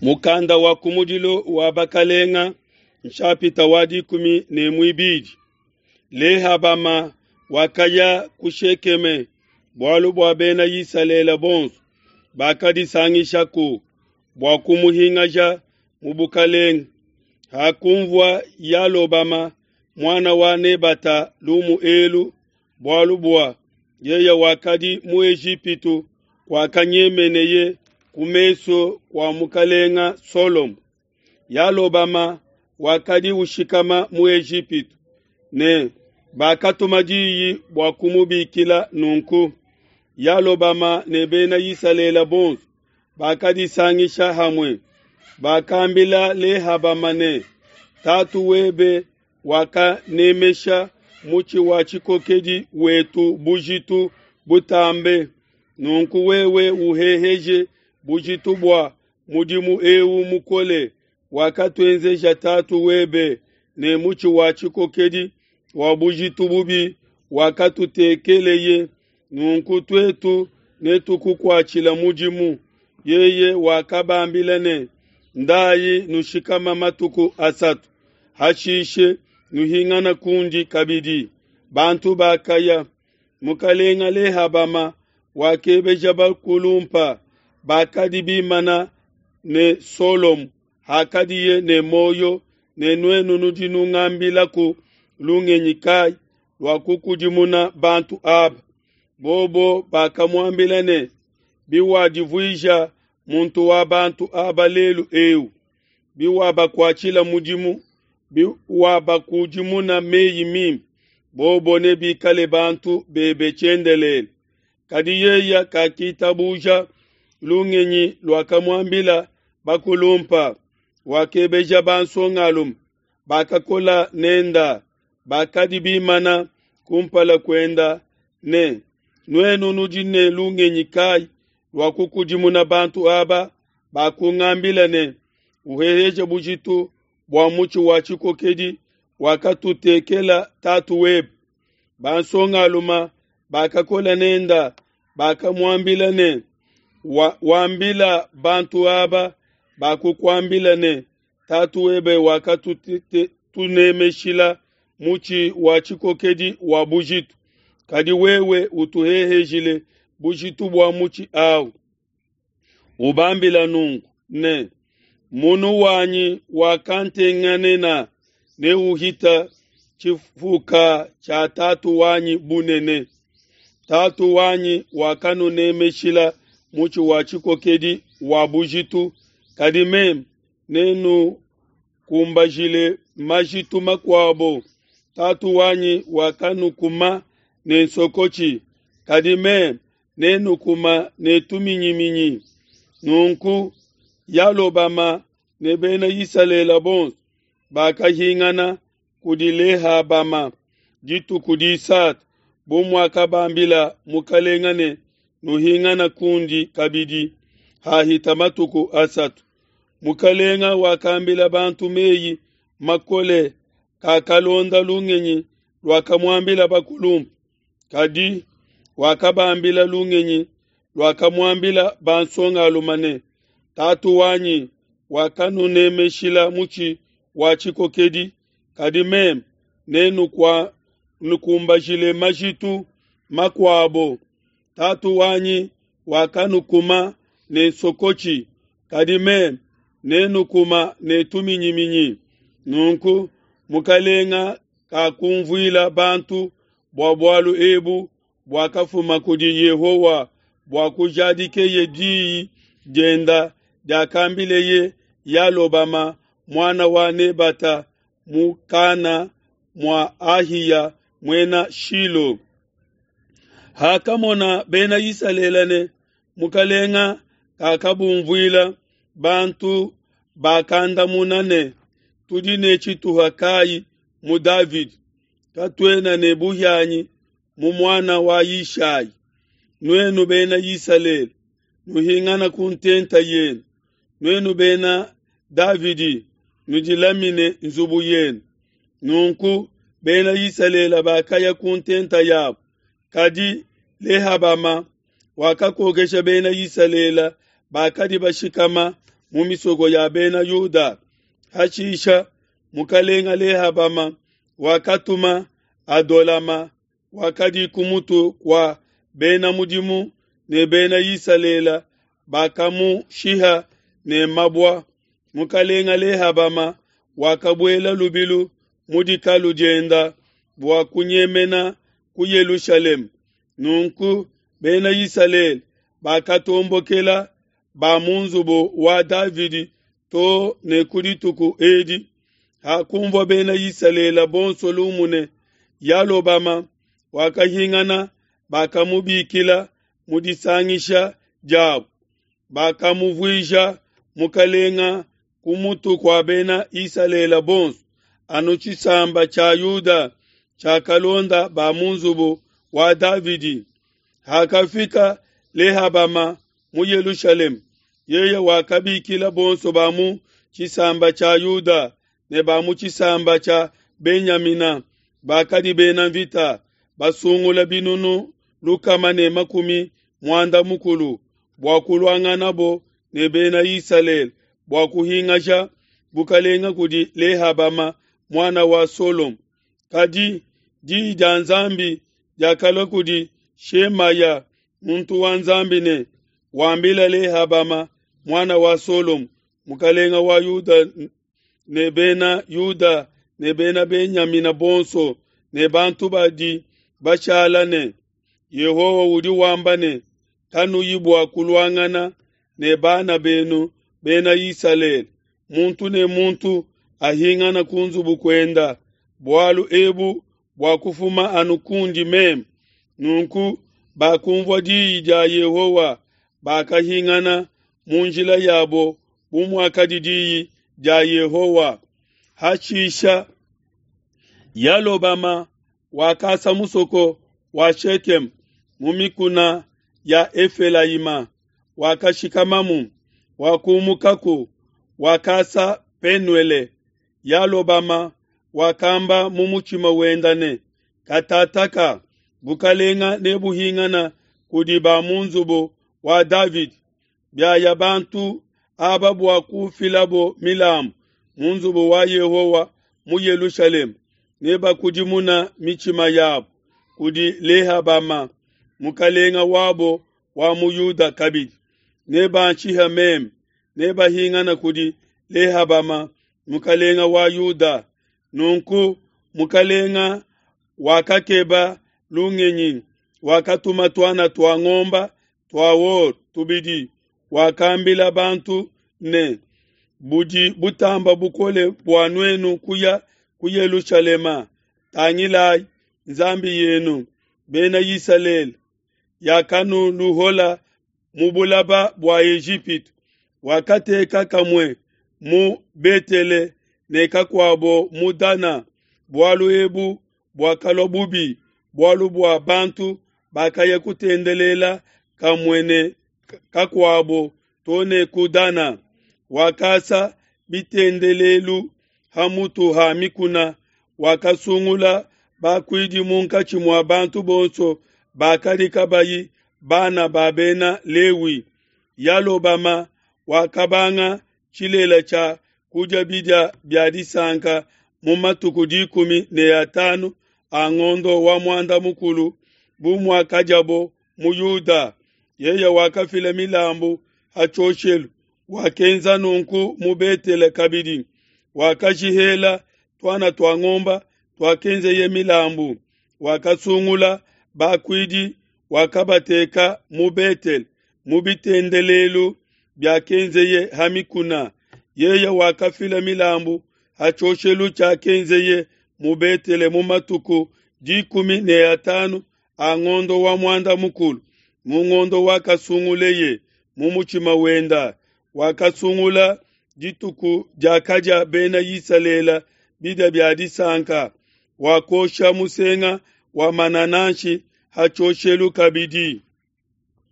mukanda wa kumudilo wa bakalenga nshapita wadi 12 lehabama wakaya kushekeme bwalu bwa bena yisalela bonso bakadi sangisha ku bwa kumuhingaja mubukalenga hakumvwa yalobama mwana wa nebata lumu elu bwalu bwa yeye wakadi mu Ejipitu kwa kanyemeneye kumeso kwa mukalenga Solom yalobama wakadi ushikama mu Ejipitu ne bakatumajiyi bwa kumubikila nunku yalobama ne bena yisalela bonso bakadi sangisha hamwe bakambila lehabamane tatu webe waka nemesha muchi wachikokedi wetu bujitu butambe nunku wewe uheheje bujitu bwa mudimu ewu mukole wakatwenzeja tatu webe ne muchi wachikokedi wa bujitu bubi wakatutekeleye nunku twetu netukukwachila mudimu yeye wakabambilane ndayi nushikama matuku asatu hashishe nuhingana kundi kabidi bantu bakaya mukalenga lehabama wakebeja bakulumpa bakadi bimana ne Solom hakadiye ne moyo ne nwenu nudinu ngambila ku lungenyikai wakukudimuna bantu aba bobo bakamwambilane biwadivuija muntu wa bantu aba lelu ewu biwaba kwachila mudimu biwaba kujimuna meyi mimi bobo ne bikale bantu bebe chendelele kadiyeya kakitabuja lungenyi lwakamwambila bakulumpa wakebeja bansongalum bakakola nenda bakadi bimana kumpala kwenda ne nwenu nujine lungenyi kai wakukujimuna bantu aba bakungambila ne uheheje bujitu bwa muchi wachikokedi wakatutekela tatu web bansongaluma bakakola nenda bakamwambila ne wambila bantu aba bakukwambila ne tatu webe wakatunemeshila muchi wachikokedi wa bujitu kadi wewe utuhehejile bujitu bwa muchi au ubambila nungu ne munu wanyi wakantenganena ne uhita chifuka cha tatu wanyi bunene tatu wanyi wakanu nemeshila muchi wachikokedi wa bujitu kadi mem nenu kumbajile majitu makwabo tatu wanyi wakanu kuma ne sokochi kadime nenu kuma ne tuminyiminyi nunku yalobama ne bena yisalela bons bakahingana kudileha bama jitu kudisat bomwaka bambila mukalengane nuhingana kundi kabidi hahitamatuku asatu mukalenga wakambila bantu meyi makole kakalonda lungenyi lwakamwambila bakulumpa kadi wakabambila lungenyi lwakamwambila bansongalumane tatu wanyi wakanunemeshila muchi wachikokedi kadi mem nenu kwa nukumbajile majitu makwabo tatu wanyi wakanukuma ne sokochi kadi mem nenu kuma ne tuminyiminyi nunku mukalenga kakumvwila bantu bwabwalu ebu bwakafuma kudi Yehowa bwakujadikeye dii jenda jakambileye yalobama mwana wa nebata mukana mwa Ahiya mwena Shilo hakamona bena yisalelane mukalenga kakabumvwila bantu bakanda munane tudine chituhakai mu David katwena ne buhyanyi mu mwana wa Yishai nwenu bena yisalele nuhingana kuntenta yenu nwenu bena Davidi nujilamine nzubu yenu nunku bena yisalela bakaya kuntenta yabo kadi lehabama wakakogesha bena yisalela bakadi bashikama mumisogo ya bena Yuda. Hachisha mukalenga lehabama wakatuma adolama wakadi kumutu kwa bena mudimu ne bena yisalela bakamu shiha ne mabwa mukalenga lehabama wakabwela lubilu mudikalu jenda bwa kunyemena ku Yerusalem nunku bena yisalel bakatombokela ba munzubo wa Davidi to ne kudituku edi hakumvo bena yisalela bonso lumune yalobama wakahingana bakamubikila mudisangisha jabu bakamuvwisha mukalenga kumutu kwa bena yisalela bonso anuchisamba cha Yuda cha kalonda ba munzubo wa Davidi hakafika lehabama mu Yerusalem yeye wakabikila bonso bamu chisamba cha Yuda ne bamu chisamba cha Benyamina bakadi bena vita basungula binunu lukamane makumi mwanda mukulu bwakulwanganabo ne bena Israel bwakuhingasha bukalenga kudi lehabama mwana wa Solom kadi di janzambi jakalo kudi Shemaya muntu wa nzambine wambila lehabama mwana wa Solom mukalenga wa Yuda ne bena Benyamina bonso ne bantu badi bachalane Yehowa udi wambane tanu yibwa kulwangana ne bana benu bena Israel muntu ne muntu ahingana kunzubu kwenda bwalu ebu bwakufuma anukundi mem nunku bakumva dija Yehowa bakahingana munjila yabo bumwakadidiyi ja Yehowa hachisha yalobama wakasa musoko wa Shekem mumikuna ya Efelaima wakashikamamu wakumukaku wakasa Penuele yalobama wakamba mumuchima wendane katataka bukalenga nebuhingana kudiba munzubo wa David bya yabantu ababu wakufilabo milam munzubo wa Yehowa mu Yerusalem neba kudimuna michima yabo kudi lehabama mukalenga wabo wa mu Yuda kabid neba chiha mem neba hingana kudi lehabama mukalenga wa Yuda nunku mukalenga wakakeba lungenyi wakatuma twana twa ngomba twa wor tubidi wakambila bantu ne budi butamba bukole bwanwenu kuya ku Yerusalema tangila nzambi yenu bena Israel yakanu luhola mubulaba bwa Egypt wakateka kamwe mu Betele neka kwabo mudana bwalu ebu bwakalobubi bwalu bwa bantu bakaye kutendelela kamwene kakwabo tone kudana wakasa bitendelelu hamutu hamikuna wakasungula bakwidi munkachi mwa bantu bonso bakari kabayi bana babena Lewi yalobama wakabanga chilela cha kuja bidya byadisanka mumatuku 15 angondo wa mwanda mukulu bumwa kajabo mu Yuda yeye wakafile milambu hachoshelu wakenza nunku mu Betele kabidi wakashihela twana twa ngomba twakenze ye milambu wakasungula bakwidi wakabateka mu Betele mu bitendelelu byakenze ye hamikuna yeye wakafile milambu hachoshelu cha kenze ye mu Betele mu matuku 15 angondo wa mwanda mukulu mungondo wakasunguleye mumuchima wenda wakasungula jituku jakaja bena Yisalela bida byadisanka wakosha musenga wa manananshi hachoshelu kabidi